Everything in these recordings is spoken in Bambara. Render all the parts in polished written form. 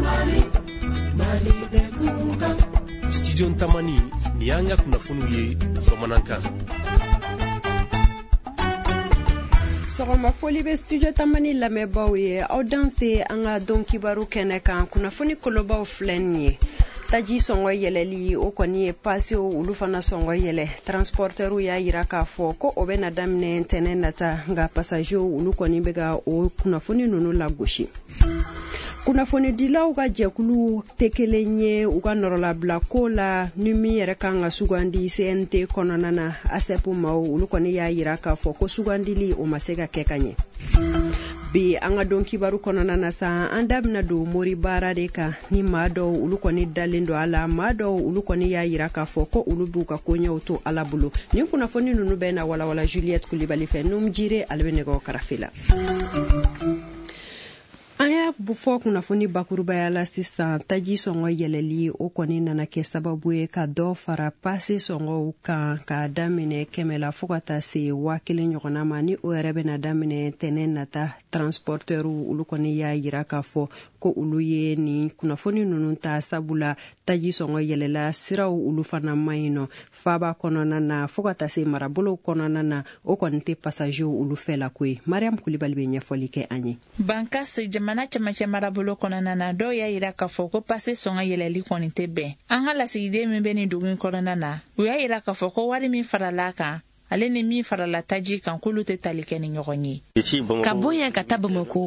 Studio Ntamani ni anga kunnafoniw ye bamanankan. Sɔgɔma foli bɛ studio Tamani lamɛnbaaw ye aw dan se an ka dɔn kibaru kɛnɛ kan kunnafoni kolobaw filɛ nin ye taji sɔngɔ yɛlɛli o kɔni ye pasew olu fana sɔngɔ yɛlɛ transporteurs y'a yira k'a fɔ ko o bɛna daminɛ ntɛnɛn nata nka passagers olu kɔni bɛ ka o kunnafoni ninnu lagosi. Kunnafonidilaw ka jɛkulu tɛ kelen ye u ka nɔrɔlabila ko la ni min yɛrɛ kan ka sugandi CNT kɔnɔna na ASEP maaw olu kɔni y'a yira k'a fɔ ko sugandili o ma se ka kɛ ka ɲɛ. Bi an ka dɔn kibaru kɔnɔna na sa an da bɛna don mori baara de kan ni maa dɔw olu kɔni dalen don a la maa dɔw olu kɔni y'a yira k'a fɔ ko olu b'u ka koɲɛw to ala bolo ni kunnafoni ninnu bɛ na walawala Juliette Kulibali fɛ Num Jire ale bɛ nɛgɛw karafe la. An y'a fɔ kunnafoni bakurubaya la sisan taji sɔngɔ yɛlɛli o kɔni nana kɛ sababu ye ka dɔ fara pase sɔngɔw kan ka daminɛ 100 la fo ka taa se 1000 ɲɔgɔnna ma ni o yɛrɛ bɛna daminɛ tɛnɛn nata transporteurs olu kɔni y'a yira k'a fɔ ko olu ye nin kunnafoni ninnu ta sabula taji sɔngɔ yɛlɛla siraw olu fana maɲi nɔ faba kɔnɔna na fo ka taa se marabolow kɔnɔna na o kɔni tɛ passagers olu fɛ la koyi. Mariam Kulibali bɛ ɲɛfɔli kɛ an ye. Bankasi jamana cɛmancɛ marabolo kɔnɔna na dɔw y'a yira k'a fɔ ko pase sɔngɔ yɛlɛli kɔni tɛ bɛn. An ka lasigiden min bɛ nin dugu in kɔnɔna na u y'a yira k'a fɔ ko wari min farala kan ale ni min farala taji kan k'olu tɛ tali kɛ ni ɲɔgɔn ye. Ka bɔ yan ka taa Bamako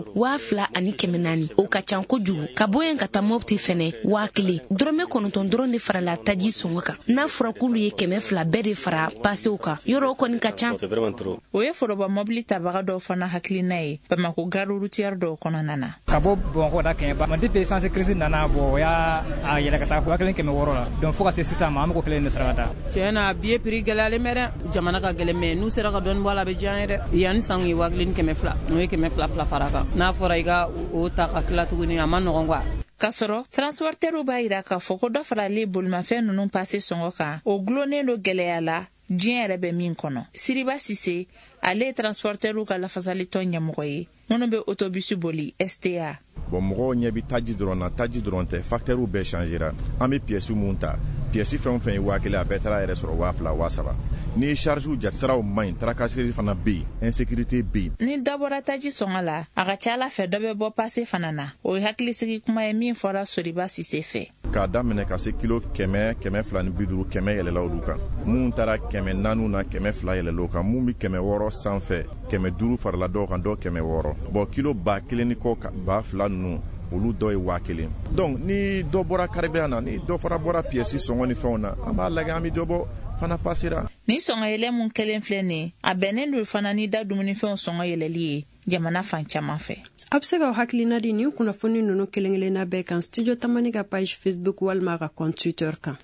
2400 o ka ca kojugu. Ka bɔ yan ka taa Mopti fɛnɛ 1000 dɔrɔmɛ 9 dɔrɔn de farala taji sɔngɔ kan. N'a fɔra k'olu ye 200 bɛɛ de fara pasew kan yɔrɔ kɔni ka ca. O ye foroba mobili tabaga dɔw fana hakilina ye Bamako gare routière dɔw kɔnɔna na. Ka bɔ Bamakɔ da kɛɲɛ ba depuis essence crise nana bɔ o y'a yɛlɛ ka taa 1600 la donc fo ka se sisan ma an bɛ ko kelen de sarata. Tiɲɛna billet prix gɛlɛyalen bɛ dɛ jamana ka gɛlɛn mɛ n'u sera ka dɔɔni bɔ a la a bɛ diya ye dɛ yanni san ye 1200 n'o ye 200 fara kan n'a fɔra i ka o ta ka tila tuguni a ma nɔgɔn quoi. K'a sɔrɔ transporteurs b'a yira k'a fɔ ko dɔ faralen bolimafɛn ninnu pase sɔngɔ kan o gulonnen don gɛlɛya la diɲɛ yɛrɛ bɛ min kɔnɔ. Siriba Sise ale ye transporteurs ka lafasalitɔn ɲɛmɔgɔ ye minnu bɛ autobus boli STA. Bon mɔgɔw ɲɛ bi taji dɔrɔn tɛ facteurs bɛɛ changera an bɛ pièces mun ta pièce fɛn o fɛn ye 1000 a bɛɛ taara yɛrɛ sɔrɔ 2000 3000 ni charge jatisiraw maɲi tracasserie fana bɛ yen insécurité bɛ yen. Ni dabɔra taji sɔngɔ la a ka ca ala fɛ dɔ bɛ bɔ pase fana na o ye hakilisigi kuma ye min fɔra Soriba Sise fɛ. K'a daminɛ ka se kilo 100, 250, 100 yɛlɛla olu kan mun taara 400 na 200 yɛlɛla kan mun bɛ 600 sanfɛ 500 farala dɔw kan dɔw 600 bon kilo 1000 ni kɔ 2000 ninnu olu dɔ ye 1000 donc ni dɔ bɔra carburant na ni dɔ fara bɔra pièce sɔngɔ ni fɛnw na an b'a lajɛ an bɛ dɔ bɔ fana pasera. Ni sɔngɔ yɛlɛ mun kelen filɛ nin a bɛnnen don fana ni da dumunifɛnw sɔngɔ yɛlɛli ye jamana fan caman fɛ. A bɛ se ka hakilina di nin kunnafoni ninnu kelen-kelenna bɛɛ kan studio Tamani ka page Facebook walima ka compte Twitter kan.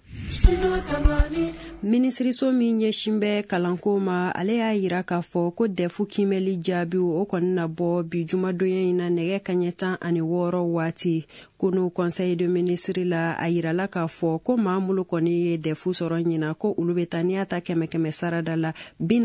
Minisiriso min ɲɛsin bɛ kalanko ma ale y'a yira k'a fɔ ko DEF kimɛli jaabiw o kɔni na bɔ bi jumadonya in na nɛgɛ kaɲɛ 16 waati kunu conseil de ministre la a yirala k'a fɔ ko maa mulu kɔni ye DEF sɔrɔ ɲina ko olu bɛ taa n'i y'a ta 100 sarada la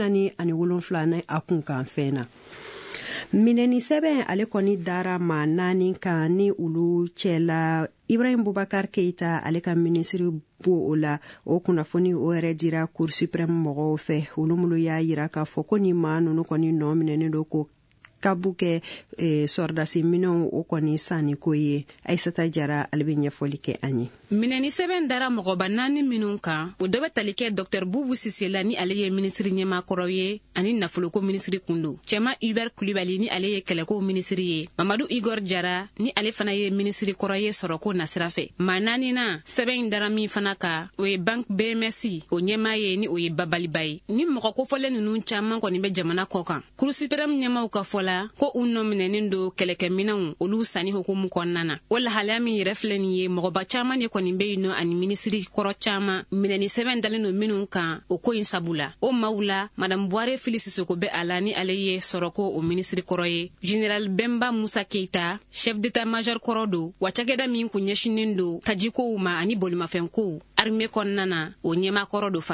47 na a kun kan fɛn na. Minɛni sɛbɛn ale kɔni dara maa 4 kan ni olu cɛla Ibrahim Boubacar Keita ale ka ministre bo o la o kunnafoni o yɛrɛ dira Cour suprême mɔgɔw fɛ olu mulu y'a yira k'a fɔ ko ni maa nunu kɔni nɔ minɛnen don ko kabu kɛ sɔrdasi minɛw o kɔni sanni ko ye Aïssata Jara ale bɛ ɲɛfɔli kɛ an ye. Minɛni sɛbɛn dara mɔgɔba 4 minnu kan o dɔ bɛ tali kɛ Dr Boubou Sise la ni ale ye ministre ɲɛmaakɔrɔ ye ani nafoloko ministre kundo Cɛma Hubert Kulibali ni ale ye kɛlɛko ministre ye Mamadou Igor Jara ni ale fana ye ministre kɔrɔ ye sɔrɔko nasira fɛ maa 4 na sɛbɛn dara min fana kan o ye Banque BMS o ɲɛmaa ye ni o ye Babaliba ye ni mɔgɔ kofɔlen ninnu caman kɔni bɛ jamana kɔ kan Cour suprême ɲɛmaaw ka fɔ la ko u nɔ minɛnen don kɛlɛkɛminɛnw olu sanni hukumu kɔnɔna na o lahalaya min yɛrɛ filɛ nin ye mɔgɔba caman de kɔni bɛ yen nɔ ani minisiri kɔrɔ caman minɛni sɛbɛn dalen don minnu kan o ko in sabula o maaw la Madame Boire Fili Sisoko bɛ a la ni ale ye sɔrɔko o minisiri kɔrɔ ye Général Bemba Musa Keita chef d'état-major kɔrɔ don wa cakɛda min kun ɲɛsinen don tajikow ma ani bolimafɛnkow armée kɔnɔna na o ɲɛmaakɔrɔ do fana.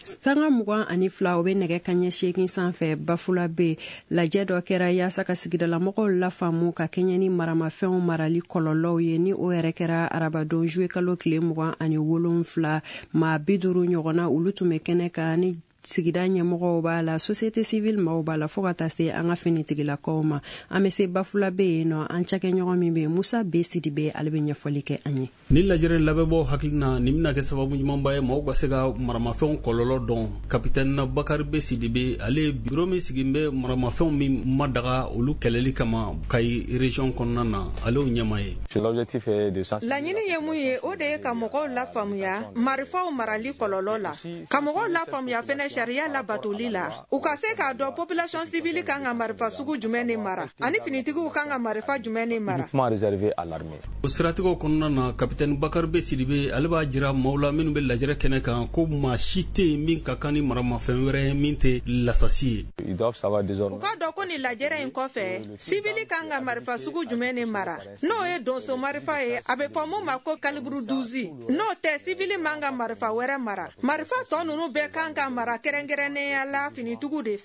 sanga mugan ani fila o be nɛgɛ kaɲɛ 8 sanfɛ Bafula be lajɛ dɔ kɛra yaasa ka sigidala mɔgɔw la faamu ka kɛɲɛ ni maramafɛnw marali kɔlɔlɔw ye ni o yɛrɛ kɛra arabadon juwe kalo tile 27 maa 50 ɲɔgɔnna olu tun be kɛnɛ kan ni sigida ɲɛmɔgɔw b'a la société civile maaw b'a la fo ka taa se an ka finitigilakaw ma an be se Bafula be yen nɔ an cakɛɲɔgɔn min be Musa be Sidibe ale be ɲɛfɔli kɛ an ye ni lajɛrɛ labɛnbɔ hakilina ni bɛna kɛ sababu ɲumanba ye maaw ka se ka maramafɛnw kɔlɔlɔ dɔn kapitɛni Bakari be Sidibe ale biro min sigin bɛ maramafɛnw min ma daga olu kɛlɛli kama Kayi région kɔnɔna na ale ɲɛma ye laɲini ye mun ye o de ye ka mɔgɔw la faamuya marifaw marali kɔlɔlɔ la ka mɔgɔw la faamuya fɛnɛ sariya la batoli la u ka se k'a dɔn population civile kan ka marifa sugu jumɛn de mara ani finitigiw kan ka marifa jumɛn de mara o siratigɛw kɔnɔna na kapitɛni Bakari be Sidibe ale b'a jira maaw la minnu be lajɛrɛ kɛnɛ kan ko maa si tɛ min ka kan ni maramafɛn wɛrɛ ye min tɛ lasasi ye u ka dɔn ko ni lajɛrɛ in kɔfɛ civile kan ka marifa sugu jumɛn de mara n'o ye donso marifa ye a be fɔ mun ma ko kaliburu 12 n'o tɛ civile man ka marifa wɛrɛ mara marifa tɔ nunu bɛɛ kan ka mara kɛrɛnkɛrɛnnenya la finitigiw de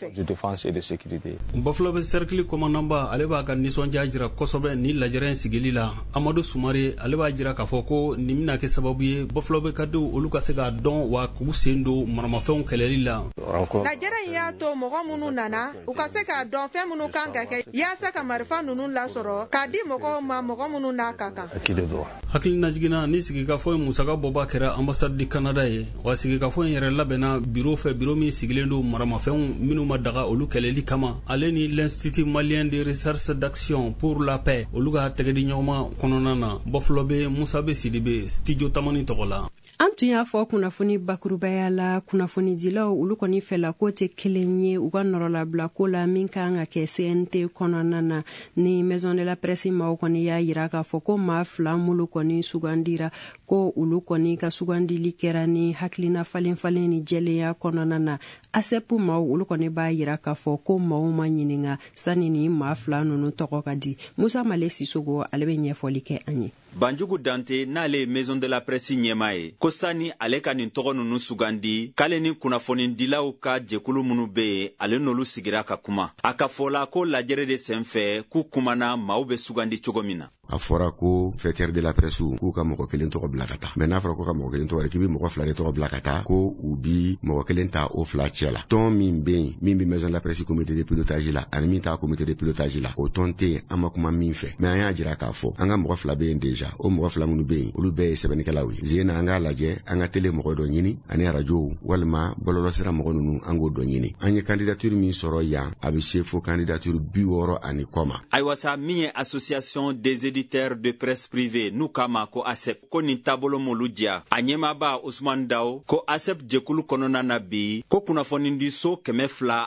fɛ Bafula be cercle commandant ale b'a ka nisɔndiya jira kosɛbɛ ni lajɛrɛ in sigili la Amadu Sumare ale b'a jira k'a fɔ ko nin bɛna kɛ sababu ye Bafula be ka denw olu ka se k'a dɔn wa k'u sen don maramafɛnw kɛlɛli la lajɛrɛ in y'a to mɔgɔ minnu nana u ka se k'a dɔn fɛn minnu kan ka kɛ yaasa ka marifa ninnu lasɔrɔ k'a di mɔgɔw ma mɔgɔ minnu n'a ka kan hakilina jiginna ni sigikafɔ in musaka bɔba kɛra ambassade du Canada ye wa sigikafɔ in yɛrɛ labɛnna biro fɛ biro min sigilen don maramafɛnw minnu ma daga olu kɛlɛli kama ale ni l'Institut malien de recherche d'action pour la paix olu ka tɛgɛdi ɲɔgɔnma kɔnɔna na Bafula be Musa be Sidibe studio tamani tɔgɔ la an tun y'a fɔ kunnafoni bakurubaya la kunnafoni dilaw olu kɔni fɛla ko tɛ kelen ye u ka nɔrɔlabila ko la min kan ka kɛ CNT kɔnɔna na ni maison de la presse maaw kɔni y'a yira k'a fɔ ko maa 2 mulu kɔni sugandira ko olu kɔni ka sugandili kɛra ni hakilina falen ni jɛlenya kɔnɔna na ASEP maaw olu kɔni b'a yira k'a fɔ ko maaw ma ɲininga sani ni maa 2 nunu tɔgɔ ka di Musa Male Sisogo ale be ɲɛfɔli kɛ an ye Banjugu Dante n'ale maison de la presse ɲɛma ye ko sani ale ka nin tɔgɔ nunu sugandi k'ale ni kunnafonidilaw ka jɛkulu minnu be yen ale n'olu sigira ka kuma a ka fɔla ko lajɛrɛ de senfɛ k'u kumana maaw be sugandi cogo min na a fɔra ko fêtière de la presse k'u ka mɔgɔ kelen tɔgɔ bila ka taa mais n'a fɔra ko ka mɔgɔ kelen tɔgɔ k'i bi mɔgɔ 2 de tɔgɔ bila ka taa ko u bi mɔgɔ kelen ta o 2 cɛ la tɔn min be yen min bi maison de la presse comité de pilotage la ani min ta comité de pilotage la o tɔn tɛ an ma kuma min fɛ mais an y'a jira k'a fɔ an ka mɔgɔ 2 be yen déjà o mɔgɔ 2 minnu be yen olu bɛɛ ye sɛbɛnnikɛlaw ye zena an k'a lajɛ an ka télé mɔgɔ dɔ ɲini ani radio walima bɔlɔlɔsira mɔgɔ nunu an k'o dɔ ɲini an ye candidature min sɔrɔ yan a bɛ se fo candidature 60 ani kɔ ma ayiwa sa min ye association des éditeurs de presse privée n'u kama ko ASEP ko nin taabolo m'olu diya a ɲɛmaaba Usman Daw ko ASEP jɛkulu kɔnɔna na bi ko kunnafonidi so 235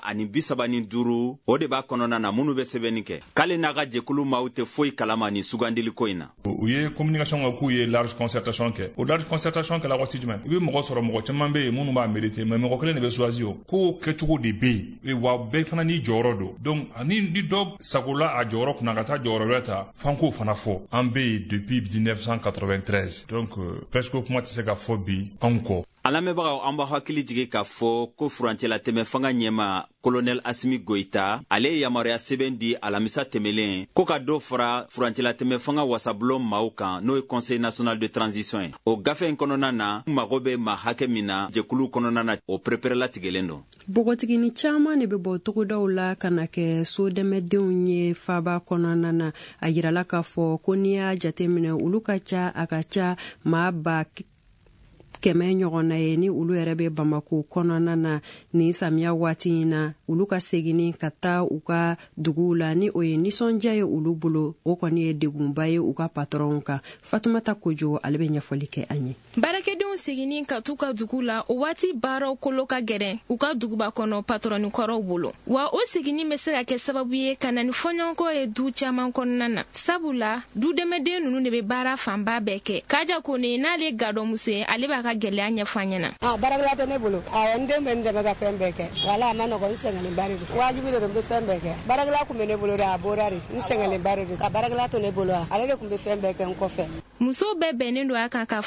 o de b'a kɔnɔna na minnu bɛ sɛbɛnni kɛ k'ale n'a ka jɛkulu maaw tɛ foyi kalama ni sugandili ko in na u ye communication kɛ k'u ye large concertation kɛ o large concertation kɛla waati jumɛn i bɛ mɔgɔ sɔrɔ mɔgɔ caman bɛ yen minnu b'a mérité mais mɔgɔ kelen de bɛ choisi o ko kɛcogo de bɛ yen wa bɛɛ fana ni jɔyɔrɔ don donc ani ni dɔ sagola a jɔyɔrɔ kunna ka taa jɔyɔrɔ wɛrɛ ta f'an k'o fana fɔ an bɛ yen depuis 1993 donc presque kuma tɛ se ka fɔ bi anw kɔ a lamɛnbagaw an b'a hakili jigi k'a fɔ ko furancɛla tɛmɛ fanga ɲɛma colonel Asimi Goita ale ye yamaruya sɛbɛn di alamisa tɛmɛlen ko ka dɔ fara furancɛla tɛmɛ fanga wasabulon maaw kan n'o ye conseil national de transition ye o gafe in kɔnɔna na mago bɛ maa hakɛ min na jɛkulu kɔnɔna na o perepɛrɛlatigɛlen don bogotigini caman de bɛ bɔ togodaw la ka na kɛ sodɛmɛdenw ye faaba kɔnɔna na a yirala k'a fɔ ko n'i y'a jateminɛ olu ka ca a ka ca maa ba 100 ɲɔgɔnna ye ni olu yɛrɛ bɛ Bamako kɔnɔna na ni samiya waati in na olu ka segini ka taa u ka duguw la ni o ye nisɔndiya ye olu bolo o kɔni ye degunba ye u ka patron kan Fatumata Kojo ale bɛ ɲɛfɔli kɛ an ye baarakɛdenw segini ka t'u ka dugu la o waati baaraw kolo ka gɛrɛ u ka duguba kɔnɔ patroni kɔrɔw bolo wa o segini bɛ se ka kɛ sababu ye ka na ni fɔɲɔgɔnkɔ ye du caman kɔnɔna na sabula dudɛmɛden ninnu de bɛ baara fanba bɛɛ kɛ kaja kone n'ale gadɔmuso ye ale b'a ka gɛlɛya ɲɛfɔ an ɲɛna baarakɛla tɛ ne bolo n den bɛ n dɛmɛ ka fɛn bɛɛ kɛ wala a ma nɔgɔ n sɛgɛnlen ba de don wajibi de don n bɛ fɛn bɛɛ kɛ baarakɛla kun bɛ ne bolo de a bɔra de n sɛgɛnlen ba de don ka baarakɛla to ne bolo ale de kun bɛ fɛn bɛɛ kɛ n kɔfɛ musow bɛɛ bɛnnen don a kan k'a fɔ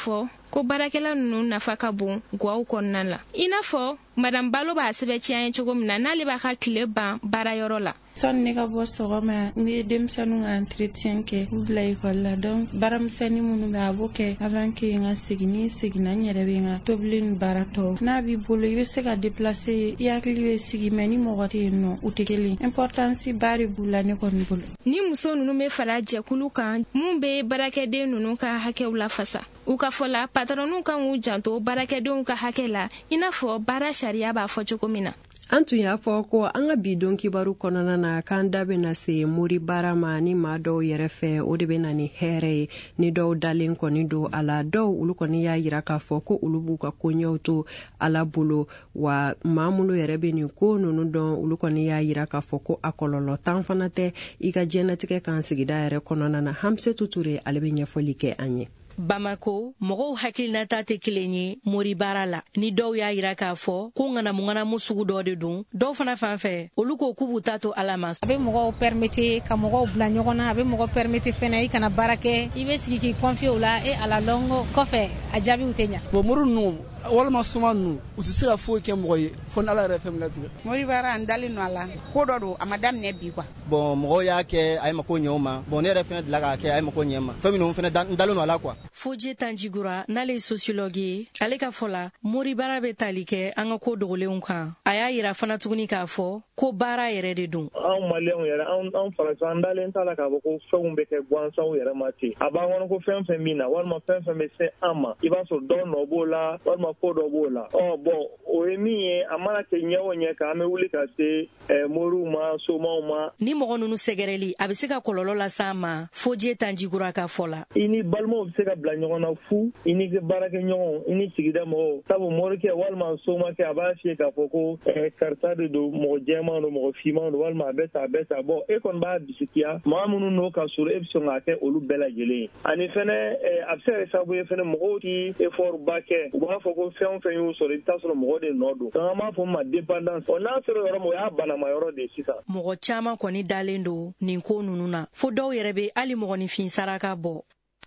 ko baarakɛla nunu nafa ka bon gwaw kɔnɔna la. I n'a fɔ Madame Balo b'a sɛbɛntiya ye cogo min na n'ale b'a ka tile ban baarayɔrɔ la. Sɔnni ne ka bɔ sɔgɔma n bɛ denmisɛnninw ka entretien kɛ k'u bila ekɔli la donc baaramisɛnnin minnu bɛ a b'o kɛ avant que n ka segin ni seginna n yɛrɛ bɛ n ka tobili ni baara tɔw n'a b'i bolo i bɛ se ka déplacer i hakili bɛ sigi mais ni mɔgɔ tɛ yen nɔ u tɛ kelen importance ba de b'u la ne kɔni bolo. Ni muso ninnu bɛ fara jɛkulu kan mun bɛ baarakɛden ninnu ka hakɛw lafasa u ka fɔ la patronniw kan k'u janto baarakɛdenw ka hakɛ la i n'a fɔ baara sariya b'a fɔ cogo min na. An tun y'a fɔ ko an ka bidon kibaru kɔnɔna na k'an da bɛna se mori baara ma ni maa dɔw yɛrɛ fɛ o de bɛna ni hɛrɛ ye ni dɔw dalen kɔni don a la dɔw olu kɔni y'a yira k'a fɔ ko olu b'u ka koɲɛw to ala bolo wa maa minnu yɛrɛ bɛ nin ko ninnu dɔn olu kɔni y'a yira k'a fɔ ko a kɔlɔlɔ tan fana tɛ i ka diɲɛnatigɛ kan sigida yɛrɛ kɔnɔna na. Hamsetu Ture ale bɛ ɲɛfɔli kɛ an ye. Bamako mɔgɔw hakilinata tɛ kelen ye mori baara la ni dɔw y'a yira k'a fɔ ko ŋanamu sugu dɔ de don dɔw fana fan fɛ olu ko k'u b'u ta to ala ma. A bɛ mɔgɔw permettre ka mɔgɔw bila ɲɔgɔn na a bɛ mɔgɔ permettre fɛnɛ i kana baara kɛ i bɛ sigi k'i confier o la ala longo kɔfɛ a jaabiw tɛ ɲa. Bon mori ninnu walima suma ninnu u tɛ se ka foyi kɛ mɔgɔ ye fo ni ala yɛrɛ fɛn min latigɛ. Mori baara an dalen no a la ko dɔ don a ma daminɛ bi quoi. Bon mɔgɔw y'a kɛ a ye mako ɲɛ o ma bon ne yɛrɛ fɛnɛ dila k'a kɛ a ye mako ɲɛ ma fɛn minnu fɛnɛ dalen no a la quoi. Fodje Tanjigura n'ale ye sociologue ye ale ka fɔ la mori baara bɛ tali kɛ an ka ko dogolenw kan a y'a yira fana tuguni k'a fɔ ko baara yɛrɛ de don. Anw maliyɛnw yɛrɛ anw farafin an dalen t'a la k'a fɔ ko fɛnw bɛ kɛ gansanw yɛrɛ ma ten a b'an kɔnɔ ko fɛn fɛn min na walima fɛn fɛn bɛ se an ma i b'a sɔrɔ dɔ nɔ b'o la walima ko dɔ b'o la. Bon o ye min ye a mana kɛ ɲɛ o ɲɛ kan an bɛ wuli ka se moriw ma somaw ma. Ni mɔgɔ ninnu sɛgɛrɛli a bɛ se ka kɔlɔlɔ las'a ma Fodje Tanjigura ka fɔ la. I ni balimaw bɛ se ka bila ɲɔgɔn na fu i ni baarakɛɲɔgɔnw i ni sigida mɔgɔw sabu morikɛ walima somakɛ a b'a fiyɛ k'a fɔ ko karisa de don mɔgɔ jɛman don mɔgɔ fiman don walima a bɛ ta bon e kɔni b'a bisikiya maa minnu n'o ka sɔrɔ e bɛ sɔn k'a kɛ olu bɛɛ lajɛlen ye ani fɛnɛ a bɛ se ka kɛ sababu ye fɛnɛ mɔgɔw ti effort ba kɛ u b'a fɔ ko fɛn o fɛn y'u sɔrɔ i bɛ taa sɔrɔ mɔgɔ de nɔ don donc an b'a fɔ ma dépendance n'a sera yɔrɔ min o y'a banama yɔrɔ de sisan. Mɔgɔ caman kɔni dalen don nin ko ninnu na fo dɔw yɛrɛ bɛ hali mɔgɔninfin saraka bɔ.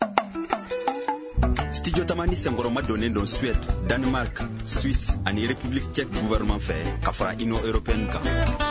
Studio Tamani senkɔrɔma donnen don Suède, Danemark, Suisse ani République tchèque gouvernement fɛ ka fara Union européenne kan.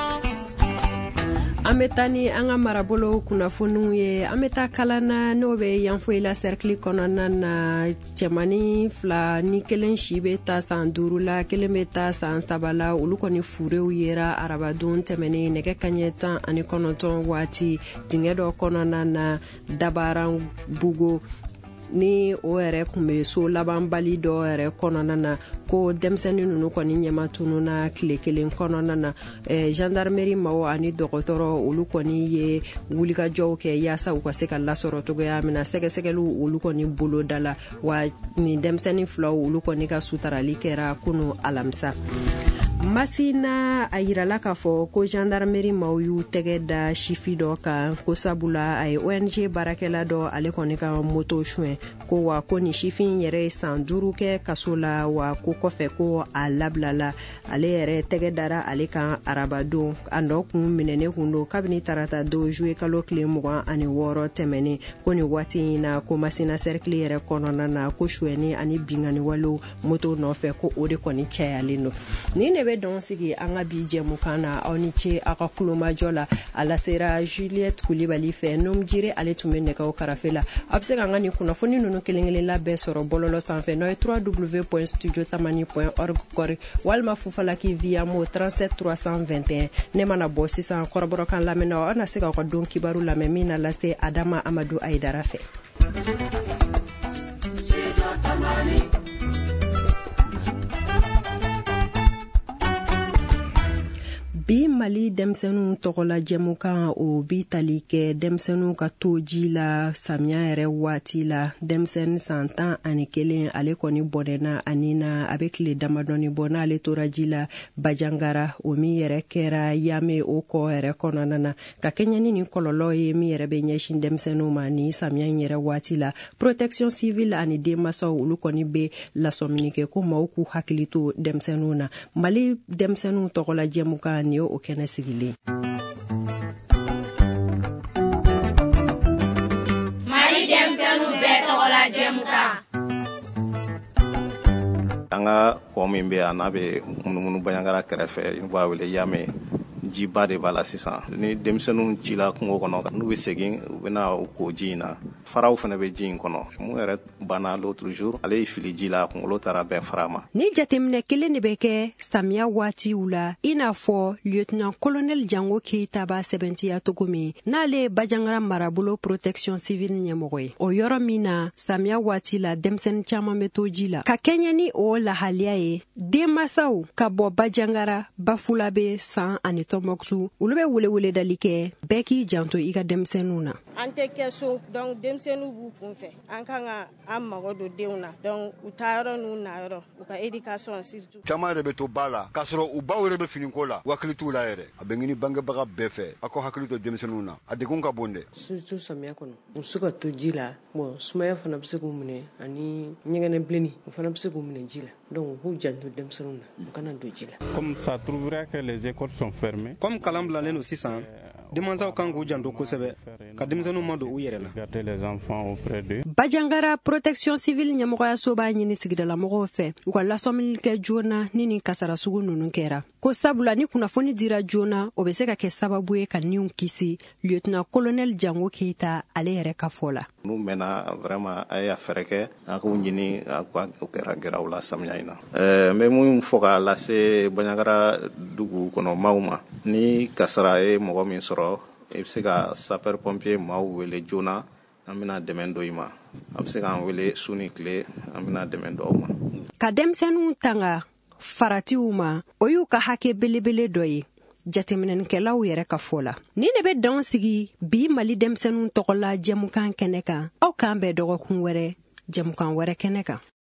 An bɛ taa ni an ka marabolo kunnafoniw ye an bɛ taa kalan na n'o bɛ yanfoyila cercle kɔnɔna na cɛmani 2 ni kelen si bɛ taa san 5 la kelen bɛ taa san 3 la olu kɔni furew yera arabadon tɛmɛnen nɛgɛ kaɲɛ 19 waati dingɛ dɔ kɔnɔna na Dabaran Bugo ni o yɛrɛ kun bɛ so labanbali dɔ yɛrɛ kɔnɔna na ko denmisɛnnin ninnu kɔni ɲɛma tununa tile kelen kɔnɔna na gendarmerie maw ani dɔgɔtɔrɔ olu kɔni ye wulikajɔw kɛ yaasa u ka se ka lasɔrɔ cogoya min na sɛgɛsɛgɛliw olu kɔni bolo da la wa ni denmisɛnnin 2 olu kɔni ka sutarali kɛra kunu alamisa. Masina a yirala k'a fɔ ko gendarmerie maw y'u tɛgɛ da sifi dɔ kan ko sabula a ye ONG baarakɛla dɔ ale kɔni ka moto suɲɛ ko wa ko ni sifin yɛrɛ ye san 5 kɛ kaso la wa ko kɔfɛ ko a labilala ale yɛrɛ tɛgɛ dara ale kan arabadon a nɔ kun minɛnen kun don kabini tarata 2 juillet kalo tile 26 tɛmɛnen ko ni waati in na ko Masina cercle yɛrɛ kɔnɔna na ko suɲɛni ani bingani walew moto nɔfɛ ko o de kɔni cayalen don. Ni ne bɛ dɔn sigi an ka bi jɛmukan na aw ni ce aw ka kulomajɔ la a lasera Juliette Kulibali fɛ Nom Jire ale tun bɛ nɛgɛw karafe la a bɛ se ka an ka nin kunnafoni ninnu kelen-kelen la bɛɛ sɔrɔ bɔlɔlɔ sanfɛ n'o ye www.studiotamani.org kɔri walima fufalaki via mo 37 321 ne mana bɔ sisan kɔrɔbɔrɔkan lamɛnnaw aw na se ka aw ka don kibaru lamɛn min na lase Adama Amadu Aidara fɛ. Bi Mali denmisɛnninw tɔgɔla jɛmukan o bi tali kɛ denmisɛnninw ka toji la samiya yɛrɛ waati la denmisɛnnin san 11 ale kɔni bɔnɛna ani na a bɛ tile damadɔni bɔ n'ale tora ji la Bajangara o min yɛrɛ kɛra Yame o kɔ yɛrɛ kɔnɔna na ka kɛɲɛ ni kɔlɔlɔ ye min yɛrɛ bɛ ɲɛsin denmisɛnninw ma ni samiya yɛrɛ waati la protection civile ani denmasaw olu kɔni bɛ lasɔmini kɛ ko maaw k'u hakili to denmisɛnninw na Mali denmisɛnninw tɔgɔla jɛmukan ni o kɛnɛ sigilen. Mali denmisɛnninw bɛɛ tɔgɔla jɛmukan. ka kɔ min bɛ yan n'a bɛ munumunu Baɲangara kɛrɛfɛ i b'a wele Yame jiba de b'a la sisan ni denmisɛnninw cila kungo kɔnɔ n'u bɛ segin u bɛna ko ji in na faraw fana bɛ ji in kɔnɔ mun yɛrɛ banna l'autre jour ale ye fili ji la kunkolo taara bɛn fara ma. Ni jateminɛ kelen de bɛ kɛ samiya waatiw la i n'a fɔ lieutenant colonel Jango Keita b'a sɛbɛntiya cogo min n'ale ye Baɲangara marabolo protection civile ɲɛmɔgɔ ye o yɔrɔ min na samiya waati la denmisɛnnin caman bɛ to ji la ka kɛɲɛ ni o lahaliya ye denmasaw ka bɔ Baɲangara Bafulabe San ani Tɔnbɔkutu olu bɛ weleweledali kɛ bɛɛ k'i janto i ka denmisɛnninw na. An tɛ kɛ so donc denmisɛnninw b'u kunfɛ an kan ka an mago don denw na donc u taa yɔrɔ n'u na yɔrɔ u ka éducation surtout. Caman yɛrɛ bɛ to ba la k'a sɔrɔ u baw yɛrɛ bɛ finiko la u hakili t'u la yɛrɛ a bɛ ɲini bangebaga bɛɛ fɛ a k'aw hakili to denmisɛnninw na a degun ka bon dɛ. surtout samiya kɔnɔ u se ka to ji la bon sumaya fana bɛ se k'u minɛ ani ɲɛgɛnɛ bilenni o fana bɛ se k'u minɛ ji la donc u k'u janto denmisɛnninw na u kana don ji la. Comme ça trouverait que les écoles sont fermées. Comme kalan bilalen don sisan denmansaw kan k'u janto kosɛbɛ ka denmisɛnninw ma don u yɛrɛ la. Garder les enfants auprès d'eux. Baɲangara protection civile ɲɛmɔgɔyaso b'a ɲini sigidalamɔgɔw fɛ u ka lasɔmini kɛ joona ni nin kasara sugu ninnu kɛra ko sabula ni kunnafoni dira joona o bɛ se ka kɛ sababu ye ka niw kisi lieutenant colonel Jango Keita ale yɛrɛ ka fɔ la. N'u mɛnna vraiment a ye fɛɛrɛ kɛ a k'u ɲini a k'u kɛra gɛrɛw la samiya in na. N bɛ mun fɔ k'a lase Baɲangara dugu kɔnɔ maaw ma ni kasara ye mɔgɔ min sɔrɔ i bɛ se ka sapeur pompier maaw wele joona an bɛna dɛmɛ dɔ i ma a bɛ se k'an wele su ni tile an bɛna dɛmɛ dɔ aw ma. Ka denmisɛnninw tanga faratiw ma o y'u ka hakɛ belebele dɔ ye jateminɛnikɛlaw yɛrɛ ka fɔ la. Ni ne bɛ dan sigi bi Mali denmisɛnninw tɔgɔ la jɛmukan kɛnɛ kan aw k'an bɛn dɔgɔkun wɛrɛ jɛmukan wɛrɛ kɛnɛ kan.